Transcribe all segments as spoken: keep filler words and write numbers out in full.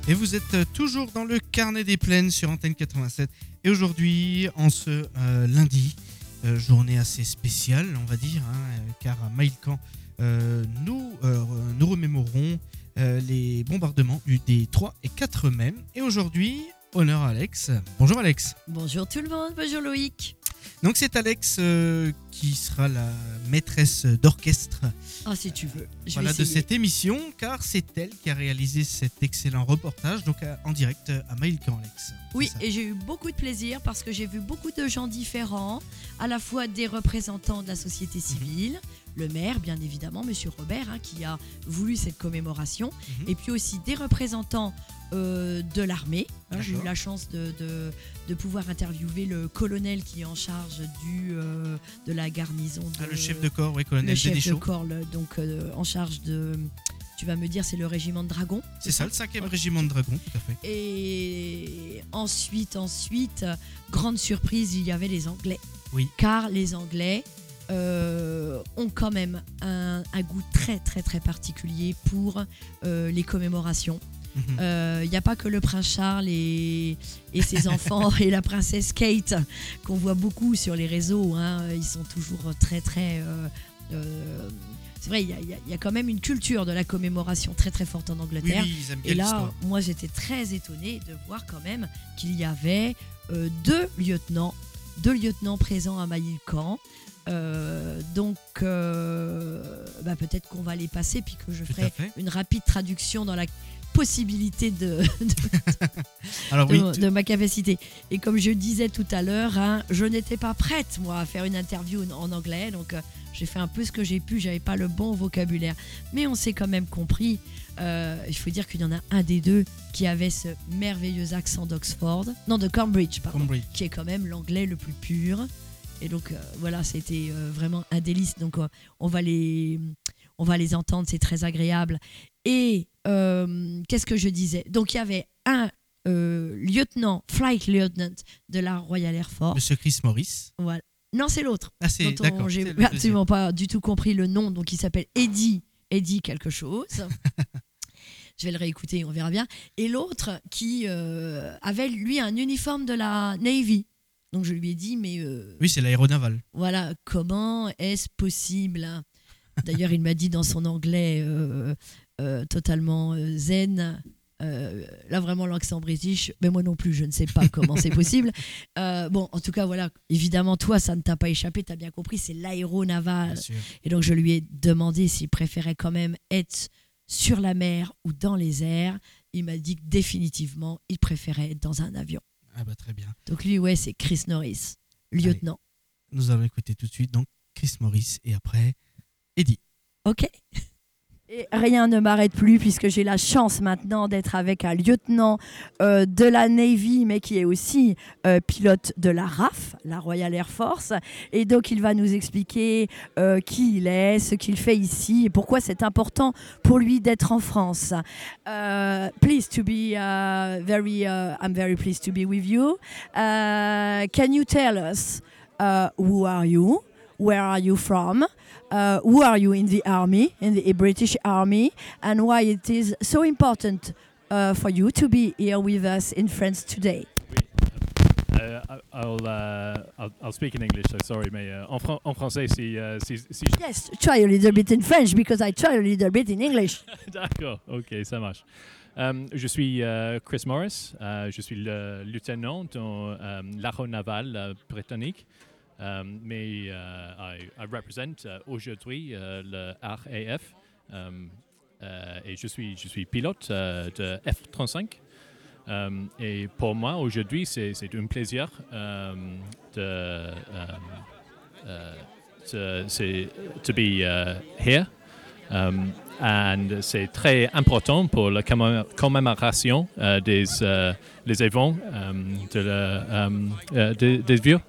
Et vous êtes toujours dans le carnet des plaines sur Antenne quatre-vingt-sept. Et aujourd'hui, en ce euh, lundi, euh, journée assez spéciale, on va dire, hein, car à Mailcan, euh, nous, euh, nous remémorons euh, les bombardements du, des trois et quatre mai. Et aujourd'hui, honneur à Alex. Bonjour Alex. Bonjour tout le monde, bonjour Loïc. Donc c'est Alex euh, qui sera la maîtresse d'orchestre Ah, si tu veux. Je voilà, vais de essayer. cette émission, car c'est elle qui a réalisé cet excellent reportage donc à- en direct à Mailcan, Alex. Oui, C'est ça. et j'ai eu beaucoup de plaisir parce que j'ai vu beaucoup de gens différents, à la fois des représentants de la société civile, le maire bien évidemment, Monsieur Robert, hein, qui a voulu cette commémoration, Mhm. et puis aussi des représentants euh, de l'armée. Hein, j'ai eu D'accord. la chance de, de, de pouvoir interviewer le colonel qui est en charge du, euh, de la garnison. De, Ah, le chef de corps, oui, colonel le chef de Dédéchaud. corps, le- donc euh, en charge de, tu vas me dire, c'est le régiment de dragons. C'est ça, le cinquième Ok. régiment de dragons, tout à fait. Et ensuite, ensuite, euh, grande surprise, il y avait les Anglais. Oui. Car les Anglais euh, ont quand même un, un goût très très très particulier pour euh, les commémorations. Mhm. Euh, Il n'y a pas que le prince Charles et, et ses enfants et la princesse Kate qu'on voit beaucoup sur les réseaux, hein. Ils sont toujours très très... euh, euh, c'est vrai, il y, a- il y a- il y a quand même une culture de la commémoration très très forte en Oui, Angleterre. oui, ils aiment bien Et là, l'histoire. moi, j'étais très étonnée de voir quand même qu'il y avait euh, deux lieutenants, deux lieutenants présents à Mailcan. Euh, donc, euh, bah, peut-être qu'on va les passer, puis que je Tout à ferai fait. une rapide traduction dans la possibilité de, Alors de, oui, de tu- ma capacité. Et comme je disais tout à l'heure, hein, je n'étais pas prête, moi, à faire une interview en, en anglais. Donc, euh, j'ai fait un peu ce que j'ai pu. J'avais pas le bon vocabulaire. Mais on s'est quand même compris. Euh, il faut dire qu'il y en a un des deux qui avait ce merveilleux accent d'Oxford. Non, de Cambridge, pardon. Cambridge. Qui est quand même l'anglais le plus pur. Et donc, euh, voilà, c'était euh, vraiment un délice. Donc, euh, on va les... On va les entendre, c'est très agréable. Et euh, qu'est-ce que je disais? Donc, il y avait un euh, lieutenant, flight lieutenant de la Royal Air Force. Monsieur Chris Morris. Voilà. Non, c'est l'autre. Ah, c'est Dont d'accord. on- c'est J'ai le absolument pas du tout compris le nom. Donc, il s'appelle Eddie. Eddie quelque chose. Je vais le réécouter, on verra bien. Et l'autre qui euh, avait, lui, un uniforme de la Navy. Donc, je lui ai dit, mais... euh, deuxième. Oui, c'est l'aéronaval. voilà, comment est-ce possible, hein? D'ailleurs, il m'a dit dans son anglais euh, euh, totalement euh, zen, euh, là vraiment l'accent british, mais moi non plus, je ne sais pas comment c'est possible. Euh, bon, en tout cas, voilà, évidemment, toi, ça ne t'a pas échappé, tu as bien compris, c'est l'aéronaval. Bien sûr. Et donc, je lui ai demandé s'il préférait quand même être sur la mer ou dans les airs. Il m'a dit que définitivement, il préférait être dans un avion. Ah bah très bien. Donc lui, ouais, c'est Chris Norris, lieutenant. Nous allons écouter tout de suite donc Chris Morris et après Eddie. Ok. Et rien ne m'arrête plus puisque j'ai la chance maintenant d'être avec un lieutenant euh, de la Navy, mais qui est aussi euh, pilote de la R A F, la Royal Air Force. Et donc, il va nous expliquer euh, qui il est, ce qu'il fait ici et pourquoi c'est important pour lui d'être en France. Uh, pleased to be uh, very, uh, I'm very pleased to be with you. Uh, can you tell us uh, who are you? Where are you from? Uh, who are you in the army, in the British Army, and why it is so important uh, for you to be here with us in France today? Uh, I- I'll, uh, I'll I'll speak in English. So sorry, mais euh, en, fran- en français, si euh, si, si je- Yes, try a little bit in French because I try a little bit in English. D'accord, ok, ça marche. Euh, je suis euh, Chris Morris. euh, je suis le lieutenant dans euh, l'aéronaval euh, britannique. Euh, mais euh, I, I represent euh, aujourd'hui euh, le R A F. euh, euh, et je suis je suis pilote euh, de F trente-cinq. Euh, et pour moi, aujourd'hui, c'est, c'est un plaisir euh, de, euh, euh, to, c'est- to be uh, here. Um, and c'est très important pour la commé- commémoration euh, des euh, les événements euh, de la, um, euh, des, des vieux.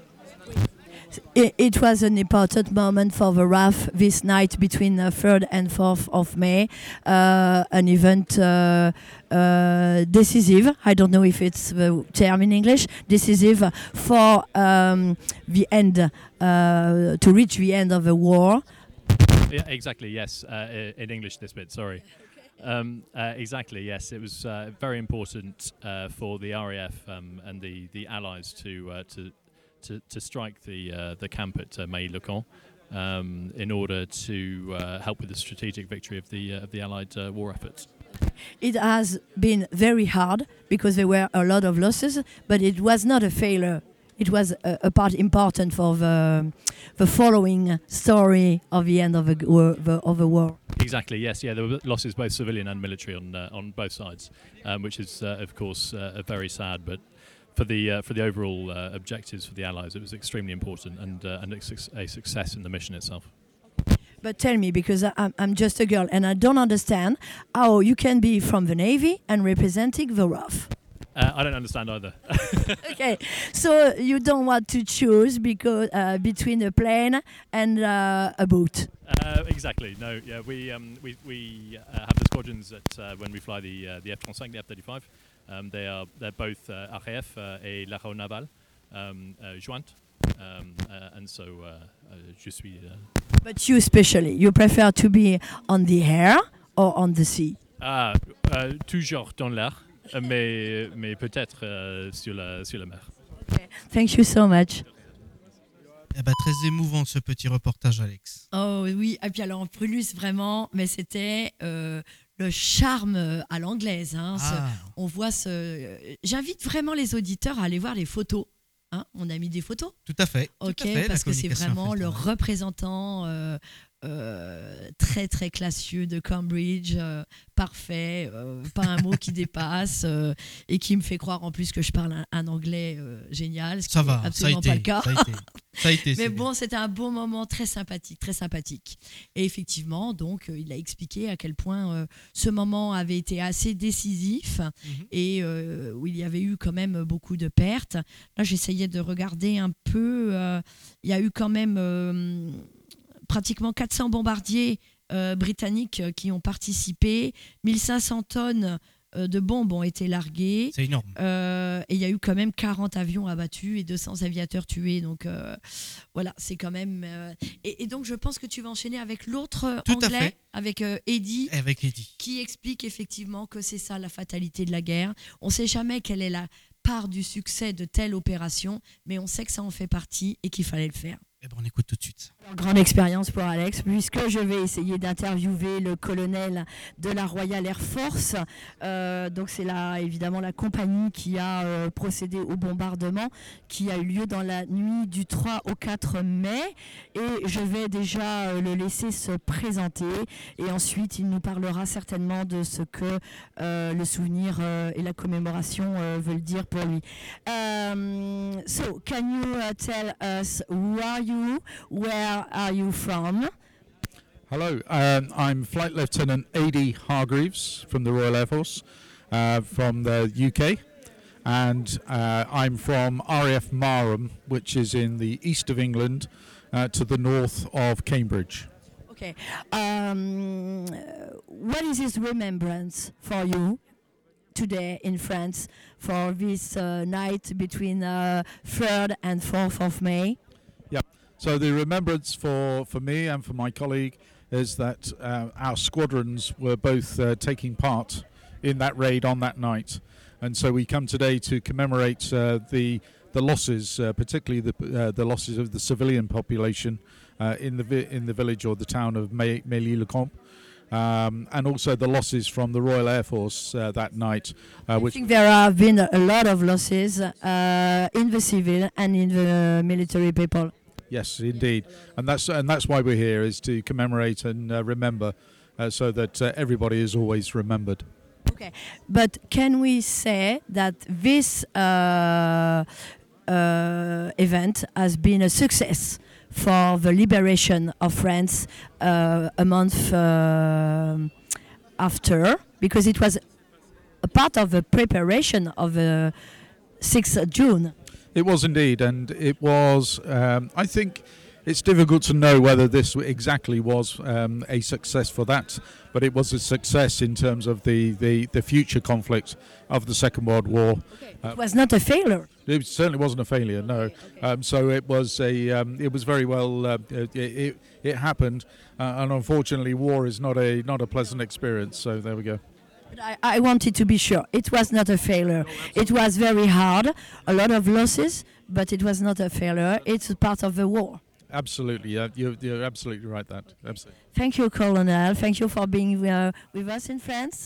It, it was an important moment for the R A F this night between uh, third and fourth of May, uh, an event uh, uh, decisive. I don't know if it's the term in English, decisive for um, the end, uh, to reach the end of the war. Yeah, exactly, yes. Uh, in English, this bit, sorry. Um, uh, exactly. Yes, it was uh, very important uh, for the R A F um, and the, the Allies to uh, to, to to strike the uh, the camp at uh, Mailly-le-Camp um, in order to uh, help with the strategic victory of the uh, of the Allied uh, war efforts. It has been very hard because there were a lot of losses, but it was not a failure. It was a, a part important for the the following story of the end of the war. The, of the war. Exactly. Yes. Yeah. There were losses, both civilian and military, on uh, on both sides, um, which is uh, of course uh, very sad. But for the uh, for the overall uh, objectives for the Allies, it was extremely important and uh, and a, su- a success in the mission itself. But tell me, because I'm, I'm just a girl and I don't understand how you can be from the Navy and representing the R A F. Uh, I don't understand either. Okay, so you don't want to choose because uh, between a plane and uh, a boat. Uh, exactly. No. Yeah. We um, we we uh, have the squadrons that uh, when we fly the uh, the F thirty-five, the F thirty-five. Um, they are they're both uh, R A F uh, et l'Aéronavale um, uh, jointe, um, uh, and so uh, uh, je suis. Uh, But you especially, you prefer to be on the air or on the sea? ah, uh, toujours dans l'air, mais mais peut-être euh, sur la sur la mer. Okay. Thank you so much. Eh ben, très émouvant ce petit reportage, Alex. Oh oui, et puis alors en plus vraiment, mais c'était euh, le charme à l'anglaise. Hein, Ah. ce- on voit ce. J'invite vraiment les auditeurs à aller voir les photos. Hein, on a mis des photos. Tout à fait. tout Ok, à fait, la parce que c'est communication vraiment fait le travail. représentant euh, euh, très très classieux de Cambridge, euh, parfait, euh, pas un mot qui dépasse euh, et qui me fait croire en plus que je parle un, un anglais euh, génial, ce qui Ça n'est va, ça a absolument été. pas le cas. Ça a été. Ça a été, Mais c'est bon, c'était un beau moment très sympathique, très sympathique. Et effectivement, donc, euh, il a expliqué à quel point euh, ce moment avait été assez décisif bien. Mhm. et euh, où il y avait eu quand même beaucoup de pertes. Là, j'essayais de regarder un peu. euh, il y a eu quand même euh, pratiquement quatre cents bombardiers euh, britanniques euh, qui ont participé. mille cinq cents tonnes euh, de bombes ont été larguées. C'est énorme. Euh, et il y a eu quand même quarante avions abattus et deux cents aviateurs tués. Donc euh, voilà, c'est quand même. euh, et, et donc je pense que tu vas enchaîner avec l'autre Tout à anglais, fait. avec euh, Eddie, Avec Eddie. qui explique effectivement que c'est ça la fatalité de la guerre. On ne sait jamais quelle est la part du succès de telle opération, mais on sait que ça en fait partie et qu'il fallait le faire. Eh ben, on écoute tout de suite. Grande expérience pour Alex, puisque je vais essayer d'interviewer le colonel de la Royal Air Force. Euh, donc c'est là évidemment la compagnie qui a euh, procédé au bombardement qui a eu lieu dans la nuit du trois au quatre mai. Et je vais déjà euh, le laisser se présenter. Et ensuite, il nous parlera certainement de ce que euh, le souvenir euh, et la commémoration euh, veulent dire pour lui. Um, so, can you uh, tell us who are you? Where are you from? Hello, um, I'm Flight Lieutenant A D Hargreaves from the Royal Air Force, uh, from the U K, and uh, I'm from R A F Marham, which is in the east of England, uh, to the north of Cambridge. Okay. Um, what is his remembrance for you today in France for this uh, night between uh, third and fourth of May? So the remembrance for, for me and for my colleague is that uh, our squadrons were both uh, taking part in that raid on that night, and so we come today to commemorate uh, the the losses, uh, particularly the uh, the losses of the civilian population uh, in the vi- in the village or the town of May- Mailly-le-Camp, um, and also the losses from the Royal Air Force uh, that night, uh, I which think there have been a lot of losses uh, in the civil and in the military people. yes, indeed, and that's and that's why we're here, is to commemorate and uh, remember, uh, so that uh, everybody is always remembered. Okay, but can we say that this uh, uh, event has been a success for the liberation of France uh, a month uh, after, because it was a part of the preparation of the sixth of June? It was indeed, and it was. Um, I think It's difficult to know whether this exactly was um, a success for that, but it was a success in terms of the, the, the future conflict of the Second World War. It was not a failure. It certainly wasn't a failure, no. Okay, okay. Um, so it was a um, it was very well. Uh, it, it it happened, uh, and unfortunately, war is not a not a pleasant experience. So there we go. But I, I wanted to be sure. It was not a failure. It was very hard, a lot of losses, but it was not a failure. It's a part of the war. Absolutely, yeah, you're, you're absolutely right. That absolutely. Thank you, Colonel. Thank you for being uh, with us in France.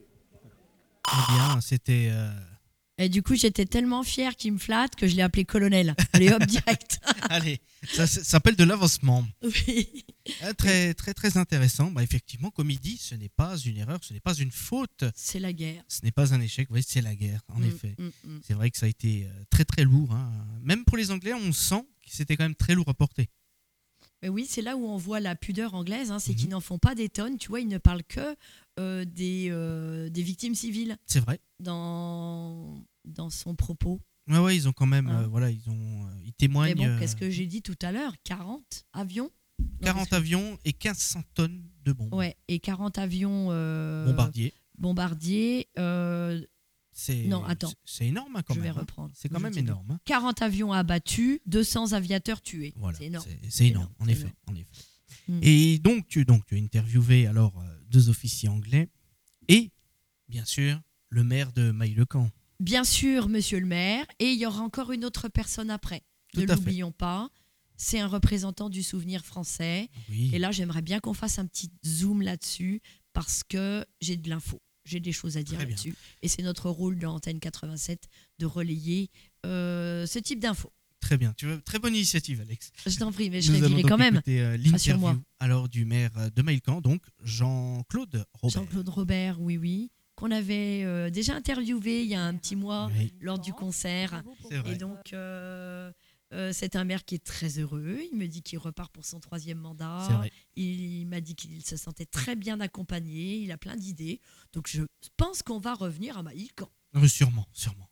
Eh bien, c'était. euh, Et du coup, j'étais tellement fière qu'il me flatte que je l'ai appelé colonel. Allez hop, direct. Allez, ça, ça s'appelle de l'avancement. Oui. Ah, très, très, très intéressant. Bah, effectivement, comme il dit, ce n'est pas une erreur, ce n'est pas une faute, C'est la guerre. ce n'est pas un échec. Oui, c'est la guerre, en Mm, effet. mm, mm. C'est vrai que ça a été euh, très, très lourd. Hein. Même pour les Anglais, on sent que c'était quand même très lourd à porter. Mais oui, c'est là où on voit la pudeur anglaise, hein, c'est Mhm. qu'ils n'en font pas des tonnes. Tu vois, ils ne parlent que euh, des, euh, des victimes civiles C'est vrai. dans, dans son propos. Ouais, ouais, ils ont quand même, Hein. euh, voilà, ils ont, euh, ils Mais témoignent. bon, euh, qu'est-ce que j'ai dit tout à l'heure quarante avions Non, quarante qu'est-ce que- avions et quinze cents tonnes de bombes. Ouais, et quarante avions euh, Bombardiers. bombardiers. euh, C'est, non, attends. c'est- c'est énorme hein, quand je vais même. hein. reprendre. C'est quand Je même te dis. énorme. hein. quarante avions abattus, deux cents aviateurs tués. Voilà, C'est énorme. c'est, c'est énorme, énorme, en c'est effet. énorme. En effet. Mm. Et donc tu, donc, tu as interviewé alors euh, deux officiers anglais et, bien sûr, le maire de Maille-le-Camp. Bien sûr, monsieur le maire, et il y aura encore une autre personne après. Tout ne à fait. l'oublions pas. C'est un représentant du souvenir français. Oui. Et là, j'aimerais bien qu'on fasse un petit zoom là-dessus parce que j'ai de l'info. J'ai des choses à dire Très bien. là-dessus. Et c'est notre rôle dans Antenne quatre-vingt-sept de relayer euh, ce type d'infos. Très bien. Tu veux, très bonne initiative, Alex. Je t'en prie, mais je Nous allons dirai donc quand même. écouter, euh, Rassure-moi. l'interview alors du maire euh, de Maille-le-Camp, donc Jean-Claude Robert. Jean-Claude Robert, oui, oui, qu'on avait euh, déjà interviewé il y a un petit mois Oui, lors du concert. c'est vrai. Et donc, euh, euh, c'est un maire qui est très heureux. Il me dit qu'il repart pour son troisième mandat. C'est vrai. Il m'a dit qu'il se sentait très bien accompagné. Il a plein d'idées. Donc, je pense qu'on va revenir à Maille-le-Camp. Euh, sûrement, sûrement.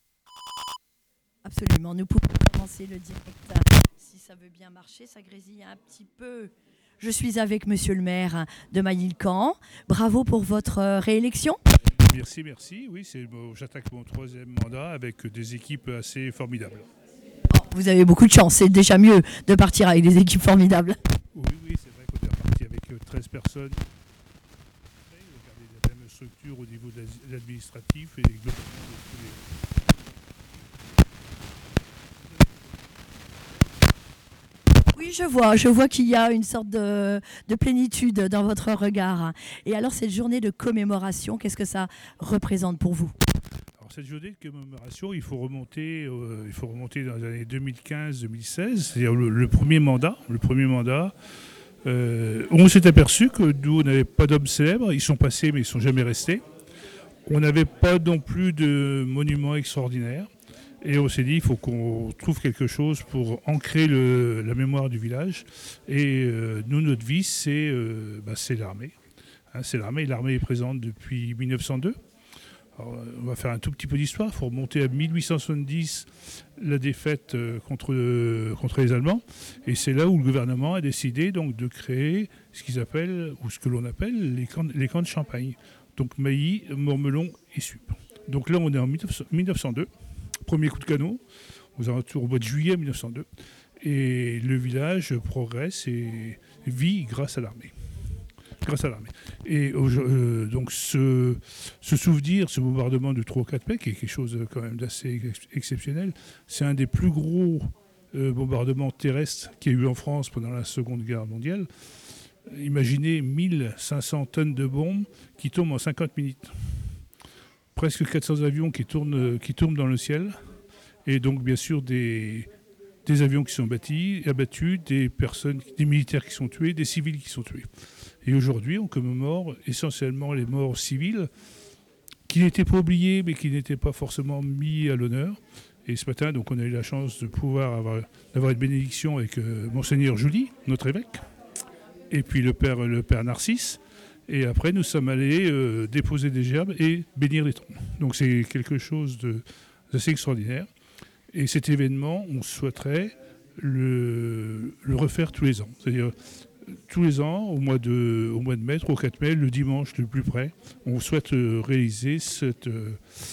Absolument. Nous pouvons commencer le direct. Si ça veut bien marcher, ça grésille un petit peu. Je suis avec monsieur le maire de Maille-le-Camp. Bravo pour votre euh, réélection. Merci, merci. Oui, c'est bon, j'attaque mon troisième mandat avec des équipes assez formidables. Oh, vous avez beaucoup de chance. C'est déjà mieux de partir avec des équipes formidables. Oui, oui, c'est vrai qu'on est reparti avec euh, treize personnes. On a gardé la même structure au niveau de l'as- l'administratif et globalement de tous les- Oui, je vois. Je vois qu'il y a une sorte de, de plénitude dans votre regard. Et alors, cette journée de commémoration, qu'est-ce que ça représente pour vous? Alors, cette journée de commémoration, il faut remonter, euh, il faut remonter dans les années deux mille quinze deux mille seize, c'est-à-dire le, le premier mandat. Le premier mandat, euh, on s'est aperçu que nous, on n'avait pas d'hommes célèbres. Ils sont passés, mais ils ne sont jamais restés. On n'avait pas non plus de monuments extraordinaires. Et on s'est dit, il faut qu'on trouve quelque chose pour ancrer le- la mémoire du village. Et euh, nous, notre vie, c'est euh, bah, c'est l'armée. Hein, c'est l'armée. L'armée est présente depuis mille neuf cent deux. Alors, on va faire un tout petit peu d'histoire. Il faut remonter à mille huit cent soixante-dix, la défaite euh, contre, euh, contre les Allemands. Et c'est là où le gouvernement a décidé donc, de créer ce qu'ils appellent, ou ce que l'on appelle les camps, les camps de Champagne. Donc Mailly, Mormelon et Sup. Donc là, on est en mille neuf cent deux. Premier coup de canon, aux alentours au mois de juillet mille neuf cent deux. Et le village progresse et vit grâce à l'armée. Grâce à l'armée. Et euh, donc ce, ce souvenir, ce bombardement de trois ou quatre mai, qui est quelque chose quand même d'assez ex- exceptionnel, c'est un des plus gros euh, bombardements terrestres qu'il y a eu en France pendant la Seconde Guerre mondiale. Imaginez mille cinq cents tonnes de bombes qui tombent en cinquante minutes. Presque quatre cents avions qui tournent, qui tournent dans le ciel. Et donc, bien sûr, des, des avions qui sont bâtis, abattus, des personnes, des militaires qui sont tués, des civils qui sont tués. Et aujourd'hui, on commémore essentiellement les morts civiles qui n'étaient pas oubliés, mais qui n'étaient pas forcément mis à l'honneur. Et ce matin, donc, on a eu la chance de pouvoir avoir, d'avoir une bénédiction avec euh, Monseigneur Julie, notre évêque, et puis le père, le père Narcisse. Et après, nous sommes allés euh, déposer des gerbes et bénir les tombes. Donc c'est quelque chose de- d'assez extraordinaire. Et cet événement, on souhaiterait le, le refaire tous les ans. C'est-à-dire, tous les ans, au mois de, au mois de mai, au quatre mai, le dimanche le plus près, on souhaite euh, réaliser, cette, euh,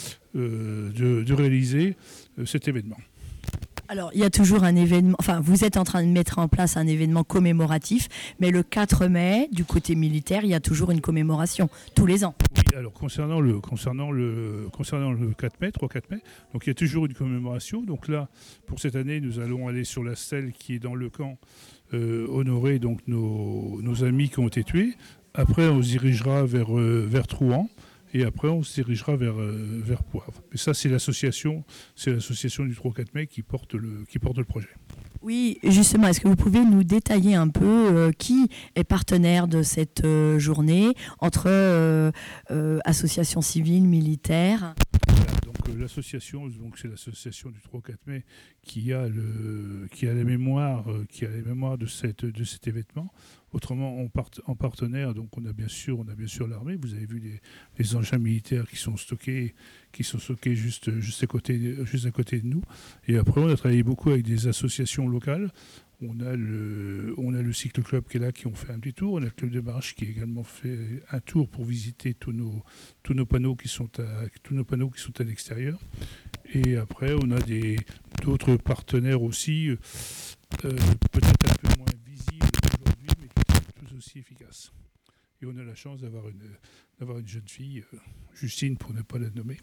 de, de réaliser euh, cet événement. Alors, il y a toujours un événement, enfin, vous êtes en train de mettre en place un événement commémoratif, mais le quatre mai, du côté militaire, il y a toujours une commémoration, tous les ans. Oui, alors concernant le, concernant le, concernant le quatre mai, trois quatre mai, donc il y a toujours une commémoration. Donc là, pour cette année, nous allons aller sur la stèle qui est dans le camp, euh, honorer donc nos, nos amis qui ont été tués. Après, on se dirigera vers, euh, vers Trouan. Et après, on se dirigera vers, euh, vers Poivre. Mais ça, c'est l'association, c'est l'association du trois quatre mai qui porte le, qui porte le projet. Oui, justement, est-ce que vous pouvez nous détailler un peu euh, qui est partenaire de cette euh, journée entre euh, euh, associations civiles, militaires ? Voilà, donc euh, l'association, donc c'est l'association du trois quatre mai qui a le, qui a la mémoire, euh, qui a la mémoire de cette, de cet événement. Autrement, en, part, en partenaire, donc on a bien sûr, on a bien sûr l'armée. Vous avez vu les, les engins militaires qui sont stockés, qui sont stockés juste, juste à côté, juste à côté de nous. Et après, on a travaillé beaucoup avec des associations locales. On a le, on a le cycle club qui est là, qui ont fait un petit tour. On a le club de marche qui a également fait un tour pour visiter tous nos, tous nos panneaux qui sont à, tous nos panneaux qui sont à l'extérieur. Et après, on a des, d'autres partenaires aussi, euh, peut-être un peu moins visibles aujourd'hui, mais qui sont tous aussi efficaces. Et on a la chance d'avoir une, d'avoir une jeune fille, euh, Justine pour ne pas la nommer,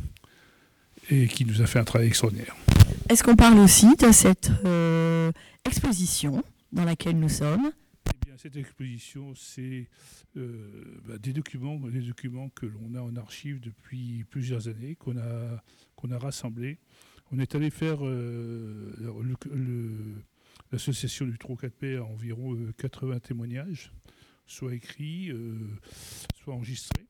et qui nous a fait un travail extraordinaire. Est-ce qu'on parle aussi de cette euh, exposition dans laquelle nous sommes ? Eh bien, cette exposition, c'est euh, bah, des documents, des documents que l'on a en archive depuis plusieurs années, qu'on a, qu'on a rassemblés. On est allé faire euh, le, le, l'association du trois quatre mai a environ euh, quatre-vingts témoignages, soit écrits, euh, soit enregistrés.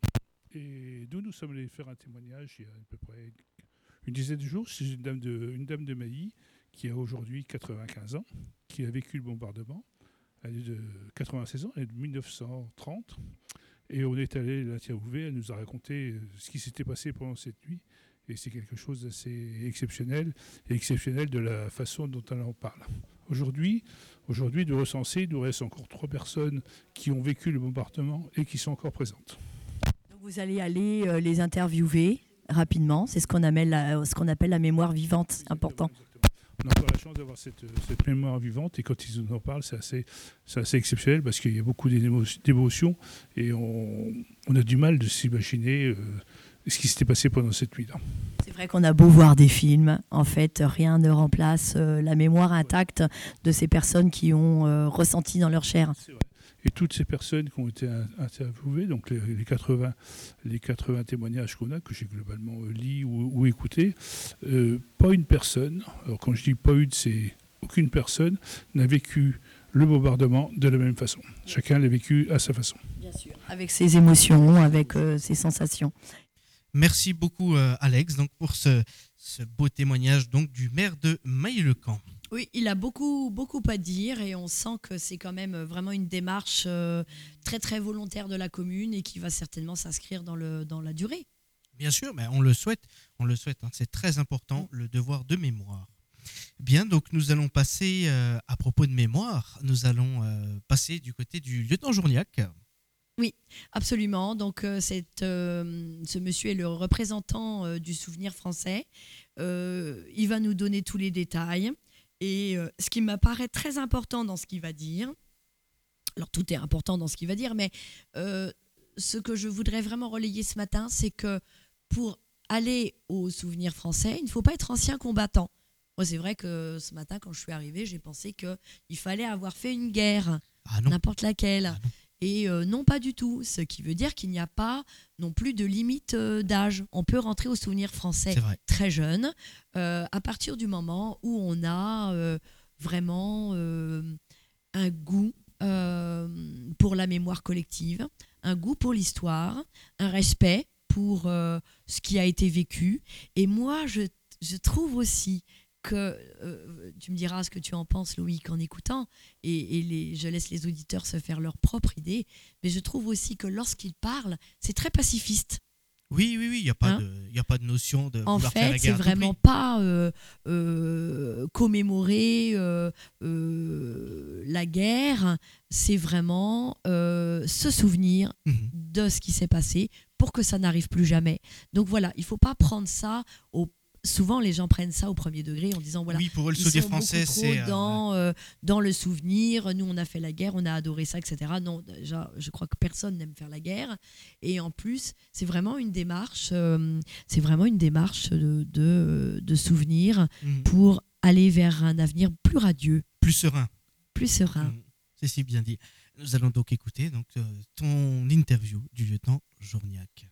Et nous, nous sommes allés faire un témoignage il y a à peu près une dizaine de jours. C'est une dame de, une dame de Mailly qui a aujourd'hui quatre-vingt-quinze ans, qui a vécu le bombardement. Elle est de quatre-vingt-seize ans, elle est de mille neuf cent trente. Et on est allé l'interviewer, elle nous a raconté ce qui s'était passé pendant cette nuit. Et c'est quelque chose d'assez exceptionnel, et exceptionnel de la façon dont elle en parle. Aujourd'hui, aujourd'hui, de recenser, il nous reste encore trois personnes qui ont vécu le bombardement et qui sont encore présentes. Donc vous allez aller euh, les interviewer rapidement, c'est ce qu'on appelle la, ce qu'on appelle la mémoire vivante, c'est important. On a encore la chance d'avoir cette, cette mémoire vivante et quand ils nous en parlent, c'est assez, c'est assez exceptionnel parce qu'il y a beaucoup d'émotions et on, on a du mal de s'imaginer euh, ce qui s'était passé pendant cette nuit-là. C'est vrai qu'on a beau voir des films, en fait, rien ne remplace euh, la mémoire intacte de ces personnes qui ont euh, ressenti dans leur chair. C'est vrai. Et toutes ces personnes qui ont été interviewées, donc les, les, quatre-vingts, les quatre-vingts témoignages qu'on a, que j'ai globalement lu ou, ou écoutés, euh, pas une personne, alors quand je dis pas une, c'est aucune personne, n'a vécu le bombardement de la même façon. Chacun l'a vécu à sa façon. Bien sûr. Avec ses émotions, avec euh, ses sensations. Merci beaucoup euh, Alex donc, pour ce, ce beau témoignage donc, du maire de Mailly-le-Camp. Oui, il a beaucoup, beaucoup à dire et on sent que c'est quand même vraiment une démarche euh, très très volontaire de la commune et qui va certainement s'inscrire dans, le, dans la durée. Bien sûr, mais on le souhaite, on le souhaite, hein, c'est très important, le devoir de mémoire. Bien, donc nous allons passer, euh, à propos de mémoire, nous allons euh, passer du côté du lieutenant Journiac. Oui, absolument. Donc, euh, cette, euh, ce monsieur est le représentant euh, du souvenir français. Euh, il va nous donner tous les détails. Et euh, ce qui m'apparaît très important dans ce qu'il va dire, alors tout est important dans ce qu'il va dire, mais euh, ce que je voudrais vraiment relayer ce matin, c'est que pour aller au souvenir français, il ne faut pas être ancien combattant. Moi, c'est vrai que ce matin, quand je suis arrivée, j'ai pensé qu'il fallait avoir fait une guerre, ah non. n'importe laquelle. Ah non. Et euh, non, pas du tout. Ce qui veut dire qu'il n'y a pas non plus de limite euh, d'âge. On peut rentrer au souvenir français très jeune, euh, à partir du moment où on a euh, vraiment euh, un goût euh, pour la mémoire collective, un goût pour l'histoire, un respect pour euh, ce qui a été vécu. Et moi, je, je trouve aussi que, euh, tu me diras ce que tu en penses, Loïc, en écoutant, et, et les, je laisse les auditeurs se faire leur propre idée, mais je trouve aussi que lorsqu'ils parlent, c'est très pacifiste. Oui, oui, oui, il n'y a, pas Hein de- il y a pas de notion de En vouloir faire la fait, c'est guerre à tout vraiment prix. pas euh, euh, commémorer euh, euh, la guerre, c'est vraiment euh, se souvenir Mhm. de ce qui s'est passé pour que ça n'arrive plus jamais. Donc voilà, il faut pas prendre ça au... Souvent, les gens prennent ça au premier degré en disant voilà, Oui, pour eux, le ils souvenir sont français, beaucoup trop c'est. euh, dans, euh, dans le souvenir. Nous, on a fait la guerre, on a adoré ça, et cetera. Non, déjà, je crois que personne n'aime faire la guerre. Et en plus, c'est vraiment une démarche, euh, c'est vraiment une démarche de, de, de souvenir mhm. pour aller vers un avenir plus radieux, Plus serein. plus serein. Mhm. C'est si bien dit. Nous allons donc écouter donc, euh, ton interview du lieutenant Journiac.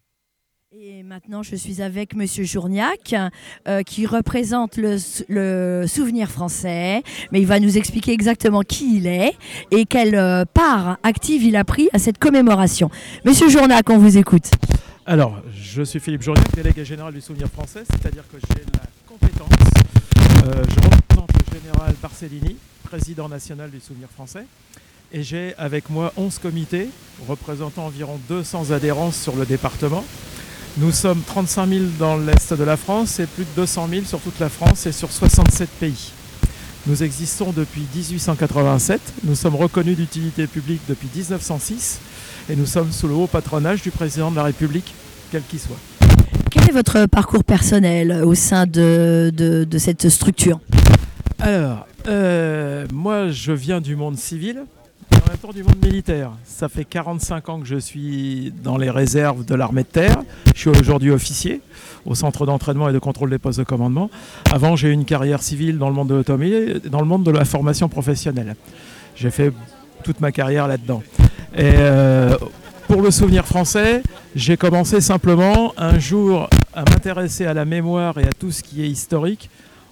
Et maintenant, je suis avec Monsieur Journiac, euh, qui représente le, le souvenir français, mais il va nous expliquer exactement qui il est et quelle euh, part active il a pris à cette commémoration. Monsieur Journiac, on vous écoute. Alors, je suis Philippe Journiac, délégué général du Souvenir français, c'est-à-dire que j'ai la compétence. Euh, je représente le général Barcellini, président national du Souvenir français, et j'ai avec moi onze comités, représentant environ deux cents adhérents sur le département. Nous sommes trente-cinq mille dans l'est de la France et plus de deux cent mille sur toute la France et sur soixante-sept pays. Nous existons depuis dix-huit cent quatre-vingt-sept, nous sommes reconnus d'utilité publique depuis mille neuf cent six et nous sommes sous le haut patronage du président de la République, quel qu'il soit. Quel est votre parcours personnel au sein de, de, de cette structure? Alors, euh, moi je viens du monde civil, et en même temps du monde militaire. Ça fait quarante-cinq ans que je suis dans les réserves de l'armée de terre. Je suis aujourd'hui officier au centre d'entraînement et de contrôle des postes de commandement. Avant, j'ai eu une carrière civile dans le monde de l'automobile, dans le monde de la formation professionnelle. J'ai fait toute ma carrière là-dedans. Et euh, pour le souvenir français, j'ai commencé simplement un jour à m'intéresser à la mémoire et à tout ce qui est historique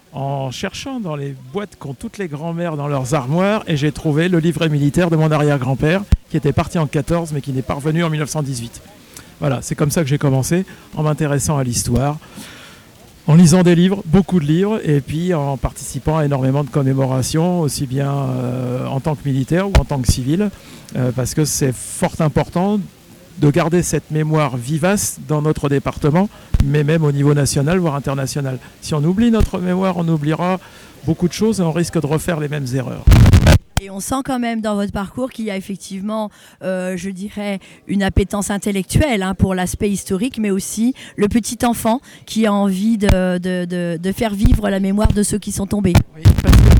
en cherchant dans les boîtes qu'ont toutes les grand-mères dans leurs armoires, et j'ai trouvé le livret militaire de mon arrière-grand-père qui était parti en quatorze mais qui n'est pas revenu en mille neuf cent dix-huit. Voilà, c'est comme ça que j'ai commencé, en m'intéressant à l'histoire, en lisant des livres, beaucoup de livres, et puis en participant à énormément de commémorations, aussi bien euh, en tant que militaire ou en tant que civil, euh, parce que c'est fort important de garder cette mémoire vivace dans notre département, mais même au niveau national, voire international. Si on oublie notre mémoire, on oubliera beaucoup de choses et on risque de refaire les mêmes erreurs. Et on sent quand même dans votre parcours qu'il y a effectivement, euh, je dirais, une appétence intellectuelle hein, pour l'aspect historique, mais aussi le petit enfant qui a envie de, de, de, de faire vivre la mémoire de ceux qui sont tombés. Oui, parce que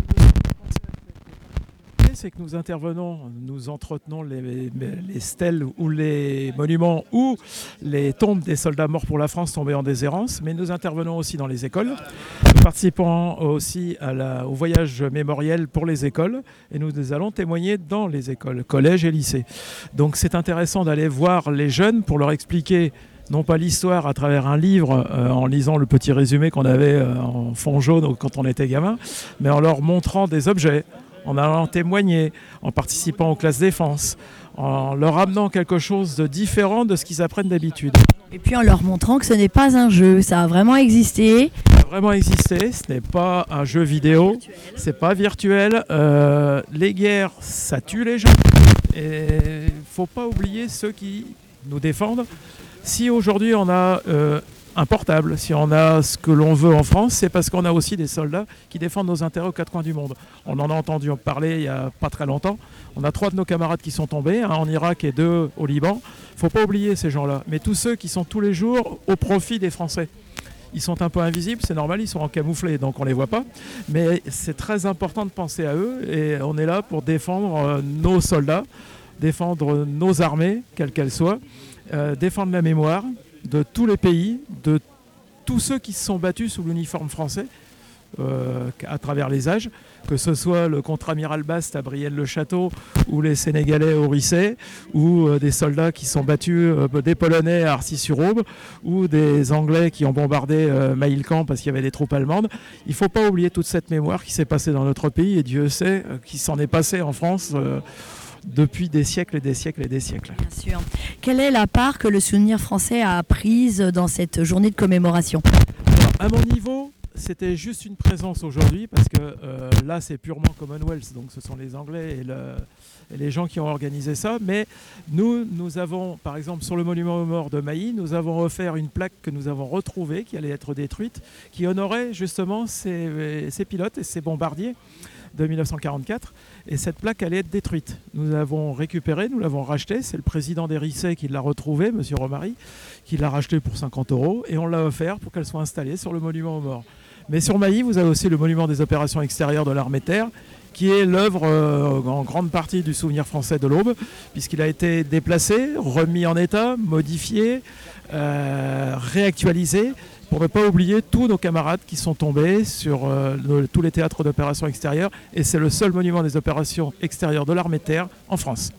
c'est que nous intervenons, nous entretenons les, les stèles ou les monuments ou les tombes des soldats morts pour la France tombés en déshérence, mais nous intervenons aussi dans les écoles. Nous participons aussi à la, au voyage mémoriel pour les écoles et nous, nous allons témoigner dans les écoles, collèges et lycées. Donc c'est intéressant d'aller voir les jeunes pour leur expliquer non pas l'histoire à travers un livre euh, en lisant le petit résumé qu'on avait euh, en fond jaune quand on était gamin, mais en leur montrant des objets, en allant témoigner, en participant aux classes défense, en leur amenant quelque chose de différent de ce qu'ils apprennent d'habitude. Et puis en leur montrant que ce n'est pas un jeu, ça a vraiment existé. Ça a vraiment existé, ce n'est pas un jeu vidéo, c'est pas virtuel. Euh, les guerres, ça tue les gens. Et il ne faut pas oublier ceux qui nous défendent. Si aujourd'hui on a euh, un portable, si on a ce que l'on veut en France, c'est parce qu'on a aussi des soldats qui défendent nos intérêts aux quatre coins du monde. On en a entendu parler il n'y a pas très longtemps. On a trois de nos camarades qui sont tombés, un en Irak et deux au Liban. Il ne faut pas oublier ces gens-là. Mais tous ceux qui sont tous les jours au profit des Français. Ils sont un peu invisibles, c'est normal, ils sont en camouflé, donc on ne les voit pas. Mais c'est très important de penser à eux et on est là pour défendre nos soldats, défendre nos armées, quelles qu'elles soient, euh, défendre la mémoire de tous les pays, de tous ceux qui se sont battus sous l'uniforme français euh, à travers les âges, que ce soit le contre-amiral Bast à Brielle-le-Château ou les Sénégalais au Rissé, ou euh, des soldats qui sont battus, euh, des Polonais à Arcis-sur-Aube, ou des Anglais qui ont bombardé euh, Maïlcan parce qu'il y avait des troupes allemandes. Il ne faut pas oublier toute cette mémoire qui s'est passée dans notre pays, et Dieu sait euh, qui s'en est passé en France euh, depuis des siècles et des siècles et des siècles. Bien sûr. Quelle est la part que le souvenir français a prise dans cette journée de commémoration? Alors, à mon niveau, c'était juste une présence aujourd'hui parce que euh, là c'est purement Commonwealth, donc ce sont les Anglais et, le, et les gens qui ont organisé ça. Mais nous, nous avons, par exemple sur le monument aux morts de Mailly, nous avons offert une plaque que nous avons retrouvée, qui allait être détruite, qui honorait justement ces, ces pilotes et ces bombardiers de mille neuf cent quarante-quatre, et cette plaque allait être détruite. Nous l'avons récupérée, nous l'avons rachetée, c'est le président des Rissets qui l'a retrouvée, M. Romary, qui l'a rachetée pour cinquante euros, et on l'a offert pour qu'elle soit installée sur le monument aux morts. Mais sur Mailly, vous avez aussi le monument des opérations extérieures de l'armée de terre, qui est l'œuvre euh, en grande partie du Souvenir français de l'Aube, puisqu'il a été déplacé, remis en état, modifié, euh, réactualisé, pour ne pas oublier tous nos camarades qui sont tombés sur euh, le, tous les théâtres d'opérations extérieures. Et c'est le seul monument des opérations extérieures de l'armée de terre en France.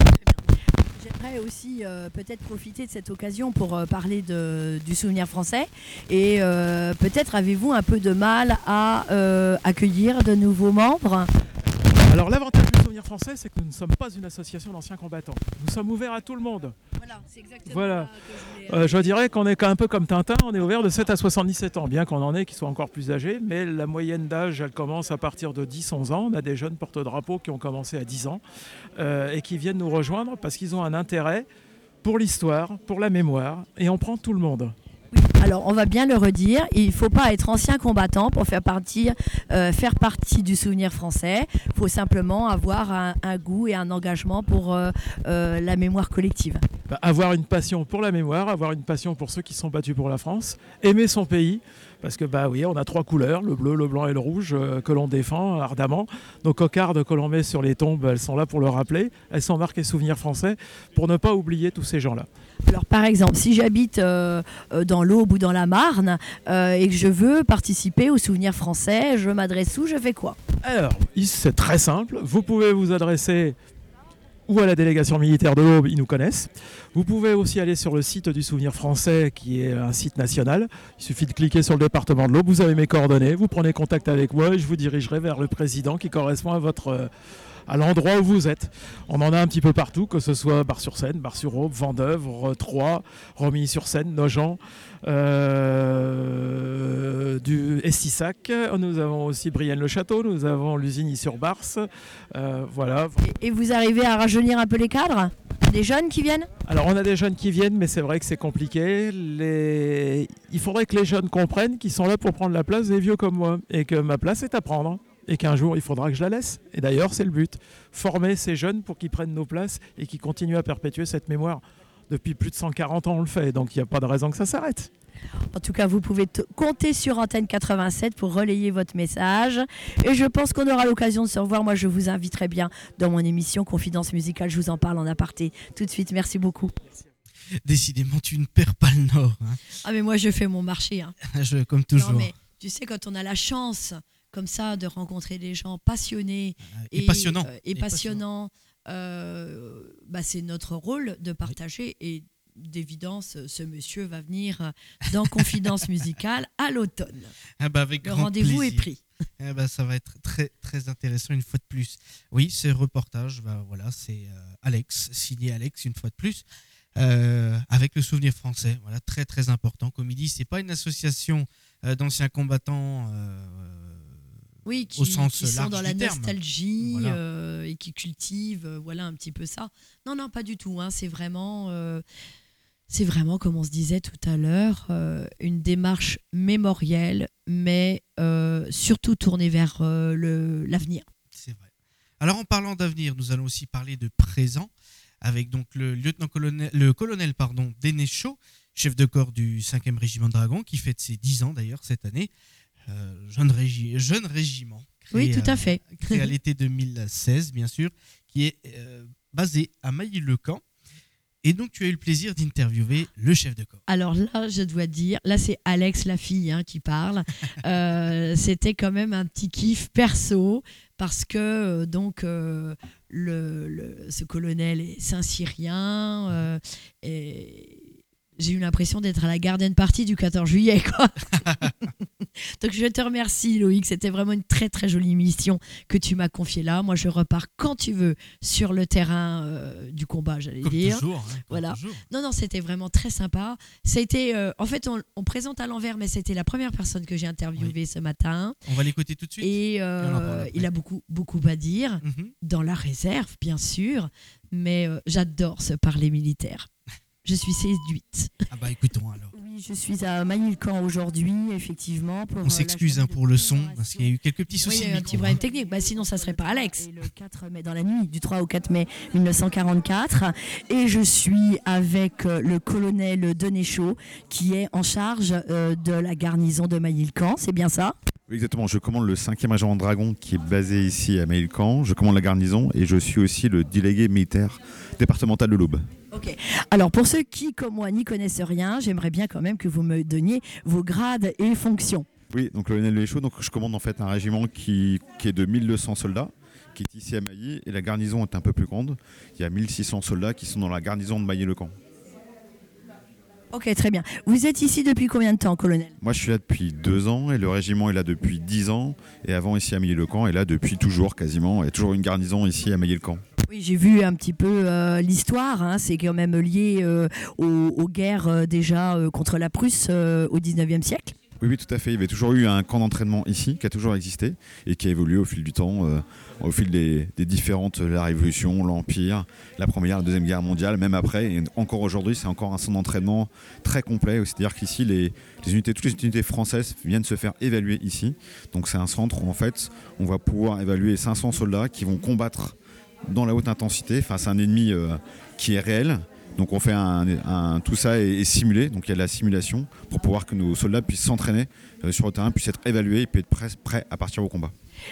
J'aimerais aussi euh, peut-être profiter de cette occasion pour euh, parler de, du Souvenir français. Et euh, peut-être avez-vous un peu de mal à euh, accueillir de nouveaux membres ? Alors l'avantage du Souvenir français, c'est que nous ne sommes pas une association d'anciens combattants. Nous sommes ouverts à tout le monde. Voilà, c'est exactement voilà. ça que je voulais... Euh, je dirais qu'on est un peu comme Tintin, on est ouvert de sept à soixante-dix-sept ans, bien qu'on en ait qui soient encore plus âgés, mais la moyenne d'âge, elle commence à partir de dix à onze ans. On a des jeunes porte-drapeaux qui ont commencé à dix ans euh, et qui viennent nous rejoindre parce qu'ils ont un intérêt pour l'histoire, pour la mémoire, et on prend tout le monde. Alors, on va bien le redire, il ne faut pas être ancien combattant pour faire partie, euh, faire partie du Souvenir français. Il faut simplement avoir un, un goût et un engagement pour euh, euh, la mémoire collective. Bah, avoir une passion pour la mémoire, avoir une passion pour ceux qui sont battus pour la France, aimer son pays, parce que bah oui, on a trois couleurs, le bleu, le blanc et le rouge, euh, que l'on défend ardemment. Nos cocardes que l'on met sur les tombes, elles sont là pour le rappeler. Elles sont marquées Souvenir français pour ne pas oublier tous ces gens-là. Alors par exemple, si j'habite euh, dans l'Aube ou dans la Marne euh, et que je veux participer au Souvenir français, je m'adresse où, je fais quoi ? Alors, c'est très simple. Vous pouvez vous adresser ou à la délégation militaire de l'Aube, ils nous connaissent. Vous pouvez aussi aller sur le site du Souvenir français, qui est un site national. Il suffit de cliquer sur le département de l'Aube, vous avez mes coordonnées, vous prenez contact avec moi et je vous dirigerai vers le président qui correspond à votre... Euh, à l'endroit où vous êtes. On en a un petit peu partout, que ce soit Bar-sur-Seine, Bar-sur-Aube, Vendeuvre, Troyes, Romilly-sur-Seine, Nogent, euh, du Estissac. Nous avons aussi Brienne-le-Château, nous avons Lusigny-sur-Barse. Euh, voilà. Et, et vous arrivez à rajeunir un peu les cadres ? Des jeunes qui viennent ? Alors on a des jeunes qui viennent, mais c'est vrai que c'est compliqué. Les... Il faudrait que les jeunes comprennent qu'ils sont là pour prendre la place des vieux comme moi, et que ma place est à prendre. Et qu'un jour, il faudra que je la laisse. Et d'ailleurs, c'est le but. Former ces jeunes pour qu'ils prennent nos places et qu'ils continuent à perpétuer cette mémoire. Depuis plus de cent quarante ans, on le fait. Donc, il n'y a pas de raison que ça s'arrête. En tout cas, vous pouvez t- compter sur Antenne quatre-vingt-sept pour relayer votre message. Et je pense qu'on aura l'occasion de se revoir. Moi, je vous inviterai bien dans mon émission Confidence musicale. Je vous en parle en aparté tout de suite. Merci beaucoup. Décidément, tu ne perds pas le nord. Hein. Ah, mais moi, je fais mon marché. Hein. Je, comme toujours. Non, mais tu sais, quand on a la chance... comme ça, de rencontrer des gens passionnés et, et, passionnants. Euh, et, et passionnants, euh, bah, c'est notre rôle de partager. Oui. Et d'évidence, ce monsieur va venir dans Confidence musicale à l'automne. Ah bah avec Le grand rendez-vous plaisir. est pris. Ah bah ça va être très, très intéressant une fois de plus. Oui, ce reportage, bah voilà, c'est euh, Alex, signé Alex une fois de plus, euh, avec le Souvenir français. Voilà, très très important. Comme il dit, c'est pas une association euh, d'anciens combattants. Euh, Oui, qui, au sens qui sont dans la terme. nostalgie Voilà. euh, et qui cultivent euh, voilà, un petit peu ça. Non, non, pas du tout. Hein. C'est vraiment, euh, c'est vraiment, comme on se disait tout à l'heure, euh, une démarche mémorielle, mais euh, surtout tournée vers euh, le, l'avenir. C'est vrai. Alors, en parlant d'avenir, nous allons aussi parler de présent, avec donc le lieutenant-colonel, le colonel pardon, Dénéchaud, chef de corps du cinquième régiment de Dragons, qui fête ses dix ans d'ailleurs cette année. Euh, jeune, régi- jeune régiment. Oui, tout à fait. À, créé à l'été deux mille seize, bien sûr, qui est euh, basé à Mailly-le-Camp. Et donc, tu as eu le plaisir d'interviewer le chef de corps. Alors là, je dois dire, là, c'est Alex, la fille, hein, qui parle. euh, c'était quand même un petit kiff perso, parce que euh, donc, euh, le, le, ce colonel est Saint-Cyrien, euh, et j'ai eu l'impression d'être à la garden party du quatorze juillet, quoi. Donc je te remercie, Loïc, c'était vraiment une très très jolie mission que tu m'as confiée là. Moi je repars quand tu veux sur le terrain euh, du combat, j'allais Comme dire. toujours. Hein, comme Voilà. toujours. Non, non, c'était vraiment très sympa. Ça a été, euh, en fait, on, on présente à l'envers, mais c'était la première personne que j'ai interviewée Oui. ce matin. On va l'écouter tout de suite. Et, euh, Et on en parle après. il a beaucoup, beaucoup à dire, Mhm. dans la réserve, bien sûr, mais euh, j'adore se parler militaire. Je suis séduite. Ah bah écoutons alors. Oui, je suis à Magnilcamp aujourd'hui, effectivement. Pour, On euh, s'excuse la hein, journée pour de le son, commémoration. parce qu'il y a eu quelques petits Oui, soucis il y a eu de un petit micro. problème hein. technique, bah, sinon ça serait pas Alex. Et le quatre mai dans la nuit, du trois au quatre mai mille neuf cent quarante-quatre. Et je suis avec euh, le colonel Denéchaud, qui est en charge euh, de la garnison de Magnilcamp, c'est bien ça? Oui, exactement, je commande le cinquième régiment de Dragons qui est basé ici à Mailcamp. Je commande la garnison et je suis aussi le délégué militaire départemental de l'Aube. Ok. Alors pour ceux qui, comme moi, n'y connaissent rien, j'aimerais bien quand même que vous me donniez vos grades et fonctions. Oui, donc le colonel Denéchaud, donc je commande en fait un régiment qui, qui est de mille deux cents soldats, qui est ici à Mailly, et la garnison est un peu plus grande. Il y a mille six cents soldats qui sont dans la garnison de Mailly-le-Camp. Ok, très bien. Vous êtes ici depuis combien de temps, colonel? Moi je suis là depuis deux ans et le régiment est là depuis dix ans. Et avant ici à Mailly-le-Camp est là depuis toujours quasiment. Il y a toujours une garnison ici à Mailly-le-Camp. Oui, j'ai vu un petit peu euh, l'histoire. Hein, c'est quand même lié euh, aux, aux guerres euh, déjà euh, contre la Prusse euh, au dix-neuvième siècle. Oui, oui, tout à fait. Il y avait toujours eu un camp d'entraînement ici qui a toujours existé et qui a évolué au fil du temps, euh, au fil des, des différentes, la Révolution, l'Empire, la Première, la Deuxième Guerre mondiale, même après. Et encore aujourd'hui, c'est encore un centre d'entraînement très complet. C'est-à-dire qu'ici, les, les unités, toutes les unités françaises viennent se faire évaluer ici. Donc c'est un centre où en fait, on va pouvoir évaluer cinq cents soldats qui vont combattre dans la haute intensité face à un ennemi euh, qui est réel. Donc on fait un, un tout ça est, est simulé, donc il y a de la simulation pour pouvoir que nos soldats puissent s'entraîner euh, sur le terrain, puissent être évalués et puissent être prêts, prêts à partir au combat.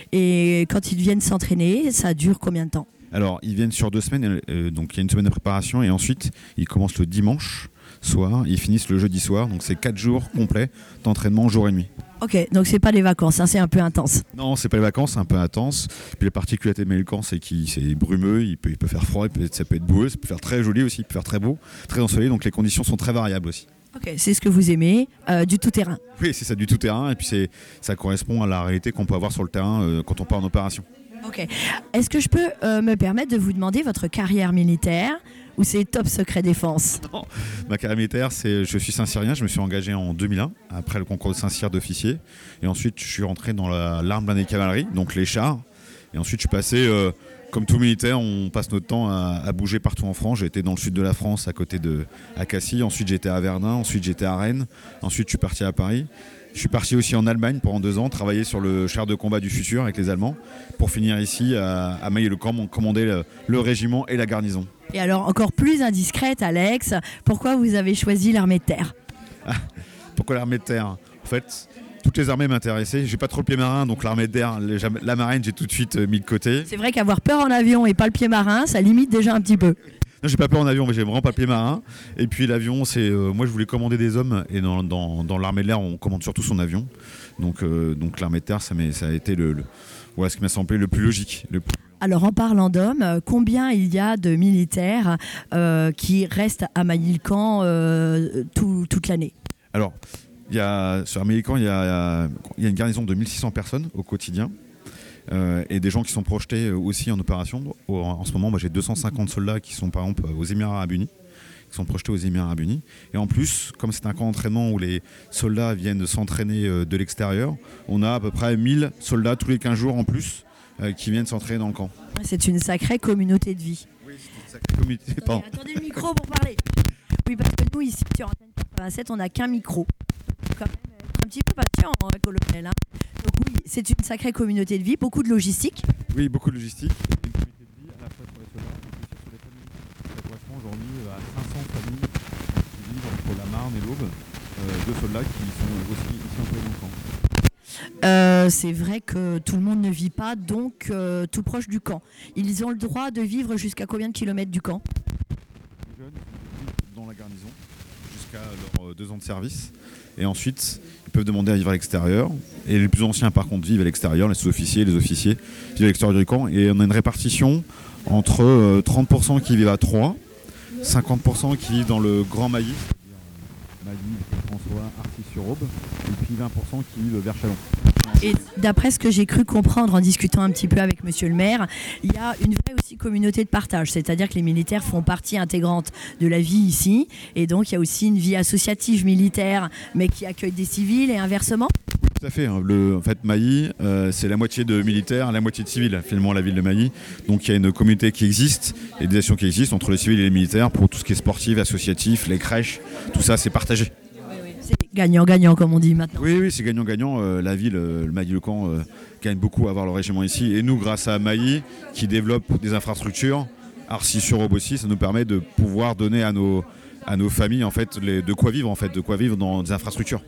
Et quand ils viennent s'entraîner, ça dure combien de temps? Alors ils viennent sur deux semaines, euh, donc il y a une semaine de préparation et ensuite ils commencent le dimanche soir, ils finissent le jeudi soir, donc c'est quatre jours complets d'entraînement jour et nuit. Ok, donc c'est pas des vacances, hein, c'est un peu intense. Non, c'est pas les vacances, c'est un peu intense. Puis la particularité de Mailcamp, c'est qu'il c'est brumeux, il peut, il peut faire froid, il peut être, ça peut être boueux, ça peut faire très joli aussi, il peut faire très beau, très ensoleillé, donc les conditions sont très variables aussi. Ok, c'est ce que vous aimez, euh, du tout-terrain. Oui, c'est ça, du tout-terrain, et puis c'est, ça correspond à la réalité qu'on peut avoir sur le terrain euh, quand on part en opération. Ok. Est-ce que je peux euh, me permettre de vous demander votre carrière militaire ou c'est top secret défense? Non, ma carrière militaire, c'est je suis Saint-Cyrien, je me suis engagé en deux mille un, après le concours de Saint-Cyr d'officier, et ensuite je suis rentré dans la, l'arme blindée cavalerie, donc les chars, et ensuite je suis passé, euh, comme tout militaire, on passe notre temps à, à bouger partout en France. J'ai été dans le sud de la France, à côté de à Cassis, ensuite j'étais à Verdun, ensuite j'étais à Rennes, ensuite je suis parti à Paris. Je suis parti aussi en Allemagne pendant deux ans, travailler sur le char de combat du futur avec les Allemands, pour finir ici à, à Mailly-le-Camp, commander le, le régiment et la garnison. Et alors, encore plus indiscrète, Alex, pourquoi vous avez choisi l'armée de terre? Ah, pourquoi l'armée de terre? En fait, toutes les armées m'intéressaient. J'ai pas trop le pied marin, donc l'armée de terre, les- la marine, j'ai tout de suite euh, mis de côté. C'est vrai qu'avoir peur en avion et pas le pied marin, ça limite déjà un petit peu. Non, j'ai pas peur en avion, mais j'ai vraiment pas le pied marin. Et puis l'avion, c'est euh, moi je voulais commander des hommes, et dans, dans, dans l'armée de l'air, on commande surtout son avion. Donc, euh, donc l'armée de terre, ça, m'est- ça a été le, le- voilà, ce qui m'a semblé le plus logique. Le plus- Alors, en parlant d'hommes, euh, combien il y a de militaires euh, qui restent à Mailly-le-Camp euh, tout- toute l'année? Alors, il y a, sur Mailly-le-Camp, il y a, il y a une garnison de mille six cents personnes au quotidien. Euh, et des gens qui sont projetés euh, aussi en opération. Au- En ce moment, moi, j'ai deux cent cinquante soldats qui sont par exemple aux Émirats Arabes Unis, qui sont projetés aux Émirats Arabes Unis. Et en plus, comme c'est un camp d'entraînement où les soldats viennent s'entraîner euh, de l'extérieur, on a à peu près mille soldats tous les quinze jours en plus euh, qui viennent s'entraîner dans le camp. C'est une sacrée communauté de vie. Oui, c'est une sacrée communauté. Attendez, Pardon. attendez le micro pour parler. Oui, parce que nous, ici, sur Antenne quatre-vingt-sept, on n'a qu'un micro. Faut quand même être un petit peu patient, hein, colonel. hein. Donc oui, c'est une sacrée communauté de vie, beaucoup de logistique. Oui, beaucoup de logistique. Une communauté de vie à la fois sur les soldats, mais aussi sur les familles. Ça correspond aujourd'hui à cinq cents familles qui vivent entre la Marne et l'Aube, euh, de soldats qui sont aussi ici en dans le camp. Euh, c'est vrai que tout le monde ne vit pas donc euh, tout proche du camp. Ils ont le droit de vivre jusqu'à combien de kilomètres du camp? Les jeunes vivent dans la garnison jusqu'à leurs euh, deux ans de service. Et ensuite, ils peuvent demander à vivre à l'extérieur. Et les plus anciens, par contre, vivent à l'extérieur. Les sous-officiers, les officiers vivent à l'extérieur du camp. Et on a une répartition entre euh, trente pour cent qui vivent à Troyes, cinquante pour cent qui vivent dans le Grand Mailly, c'est-à-dire Mailly, François, Arcis-sur-Aube, et puis vingt pour cent qui vivent vers Chalon. Et d'après ce que j'ai cru comprendre en discutant un petit peu avec monsieur le maire, il y a une vraie aussi communauté de partage, c'est-à-dire que les militaires font partie intégrante de la vie ici, et donc il y a aussi une vie associative militaire, mais qui accueille des civils et inversement. Tout à fait. Hein. Le, en fait, Mailly, euh, c'est la moitié de militaires, la moitié de civils, finalement, la ville de Mailly. Donc il y a une communauté qui existe, et des actions qui existent entre les civils et les militaires pour tout ce qui est sportif, associatif, les crèches, tout ça, c'est partagé. C'est gagnant-gagnant, comme on dit maintenant. Oui, oui, c'est gagnant-gagnant. Euh, la ville, euh, le Mailly-le-Camp, euh, gagne beaucoup à avoir le régiment ici. Et nous, grâce à Mailly, qui développe des infrastructures, Arcis-sur-Aube aussi, ça nous permet de pouvoir donner à nos, à nos familles en fait, les, de quoi vivre, en fait, de quoi vivre dans des infrastructures.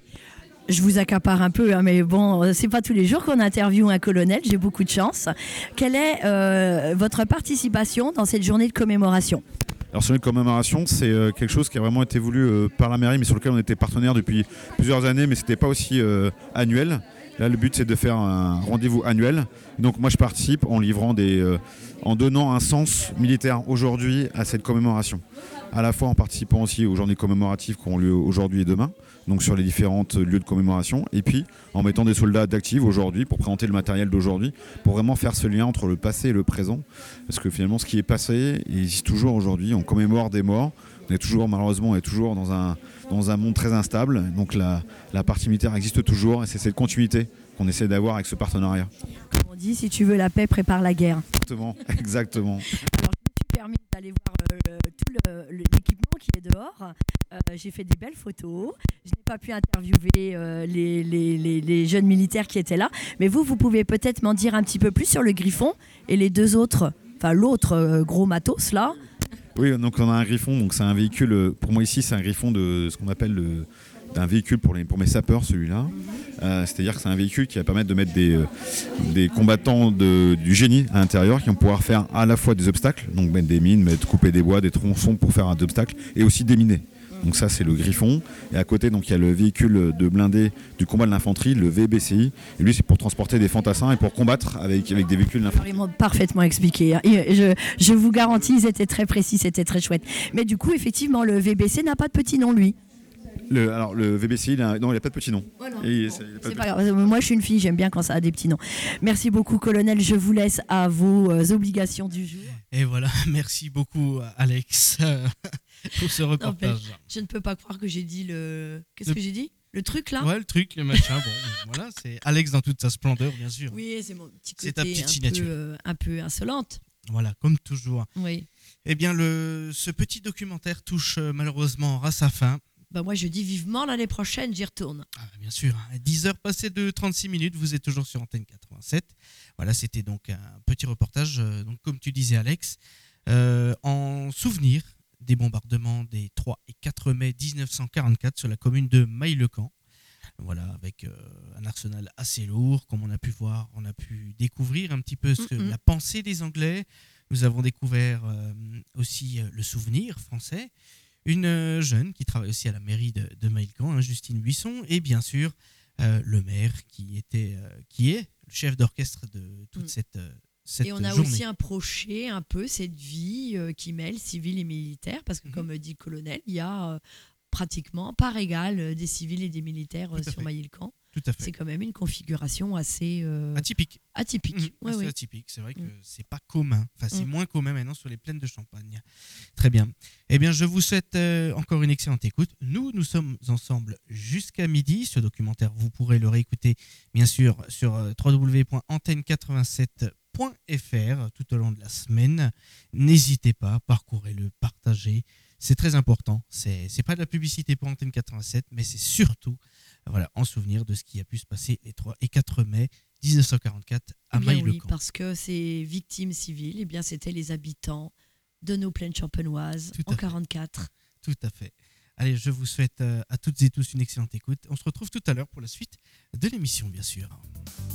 Je vous accapare un peu, hein, mais bon, c'est pas tous les jours qu'on interviewe un colonel, j'ai beaucoup de chance. Quelle est euh, votre participation dans cette journée de commémoration ? Alors sur une commémoration, c'est euh, quelque chose qui a vraiment été voulu euh, par la mairie, mais sur lequel on était partenaire depuis plusieurs années, mais c'était pas aussi euh, annuel. Là, le but, c'est de faire un rendez-vous annuel. Donc moi, je participe en livrant des, euh, en donnant un sens militaire aujourd'hui à cette commémoration. À la fois en participant aussi aux journées commémoratives qui ont lieu aujourd'hui et demain, donc sur les différents lieux de commémoration, et puis en mettant des soldats d'actifs aujourd'hui pour présenter le matériel d'aujourd'hui, pour vraiment faire ce lien entre le passé et le présent. Parce que finalement, ce qui est passé, il existe toujours aujourd'hui. On commémore des morts. On est toujours, malheureusement, on est toujours dans un, dans un monde très instable. Donc la, la partie militaire existe toujours, et c'est cette continuité qu'on essaie d'avoir avec ce partenariat. Comme on dit, si tu veux la paix, prépare la guerre. Exactement, exactement. Alors, je me suis permis d'aller voir euh, tout le- le- l'équipement qui est dehors. Euh, j'ai fait des belles photos. Je n'ai pas pu interviewer euh, les, les- les- les jeunes militaires qui étaient là. Mais vous, vous pouvez peut-être m'en dire un petit peu plus sur le Griffon et les deux autres, enfin l'autre euh, gros matos là. Oui, donc on a un Griffon, donc c'est un véhicule, euh, pour moi ici c'est un Griffon de ce qu'on appelle le, d'un véhicule pour, les, pour mes sapeurs celui-là. Euh, c'est-à-dire que c'est un véhicule qui va permettre de mettre des, euh, des combattants de, du génie à l'intérieur qui vont pouvoir faire à la fois des obstacles, donc mettre des mines, mettre, couper des bois, des tronçons pour faire un obstacle, et aussi déminer. Donc ça c'est le Griffon. Et à côté donc il y a le véhicule de blindé du combat de l'infanterie, le V B C I. Et lui c'est pour transporter des fantassins et pour combattre avec, avec des véhicules d'infanterie. Ils m'ont parfaitement expliqué. Hein. Et je, je vous garantis, ils étaient très précis, c'était très chouette. Mais du coup, effectivement, le V B C n'a pas de petit nom, lui. Le, alors le V B C I, il a, non il n'a pas de petit nom. Voilà. Et Bon, c'est- il a pas c'est de pas petit- grave. Moi, je suis une fille, j'aime bien quand ça a des petits noms. Merci beaucoup, colonel. Je vous laisse à vos euh, obligations du jour. Et voilà, merci beaucoup Alex euh, pour ce reportage. Je ne peux pas croire que j'ai dit le. Qu'est-ce Le- que j'ai dit Le truc là Ouais, le truc, le machin, bon, voilà, c'est Alex dans toute sa splendeur, bien sûr. Oui, c'est mon petit côté C'est ta petite un, signature. peu, euh, un peu insolente. Voilà, comme toujours. Oui. Eh bien, le, ce petit documentaire touche euh, malheureusement à sa fin. Bah, moi, je dis vivement l'année prochaine, j'y retourne. Ah, bien sûr, à dix heures passées de trente-six minutes, vous êtes toujours sur Antenne quatre-vingt-sept. Voilà, c'était donc un petit reportage, euh, donc comme tu disais Alex, euh, en souvenir des bombardements des trois et quatre mai mille neuf cent quarante-quatre sur la commune de Mailly-le-Camp. Voilà, avec euh, un arsenal assez lourd, comme on a pu voir, on a pu découvrir un petit peu ce que, Mm-mm. la pensée des Anglais. Nous avons découvert euh, aussi euh, le souvenir français. Une euh, jeune qui travaille aussi à la mairie de, de Mailly-le-Camp, hein, Justine Buisson, et bien sûr euh, le maire qui, était, euh, qui est le chef d'orchestre de toute Mm. cette, euh, cette Et on a journée. aussi approché un peu cette vie euh, qui mêle civil et militaire, parce que Mhm. comme dit le colonel, il y a euh, pratiquement par égal euh, des civils et des militaires euh, Tout à sur fait. Mailly-le-Camp. Tout à fait. C'est quand même une configuration assez euh, Atypique. atypique. Mhm, Ouais, assez ouais. atypique. C'est vrai que Mm. c'est pas commun. Enfin, c'est Mm. moins commun maintenant sur les plaines de Champagne. Très bien. Eh bien, je vous souhaite euh, encore une excellente écoute. Nous, nous sommes ensemble jusqu'à midi. Ce documentaire, vous pourrez le réécouter, bien sûr, sur euh, w w w point antenne quatre-vingt-sept point f r tout au long de la semaine. N'hésitez pas, parcourez-le, partagez. C'est très important. C'est c'est pas de la publicité pour Antenne quatre-vingt-sept, mais c'est surtout voilà, en souvenir de ce qui a pu se passer les trois et quatre mai mille neuf cent quarante-quatre à Eh bien oui, Mailly-le-Camp. parce que ces victimes civiles, eh bien, c'était les habitants de nos plaines champenoises Tout à en fait. quarante-quatre. Tout à fait. Allez, je vous souhaite euh, à toutes et tous une excellente écoute. On se retrouve tout à l'heure pour la suite de l'émission, bien sûr.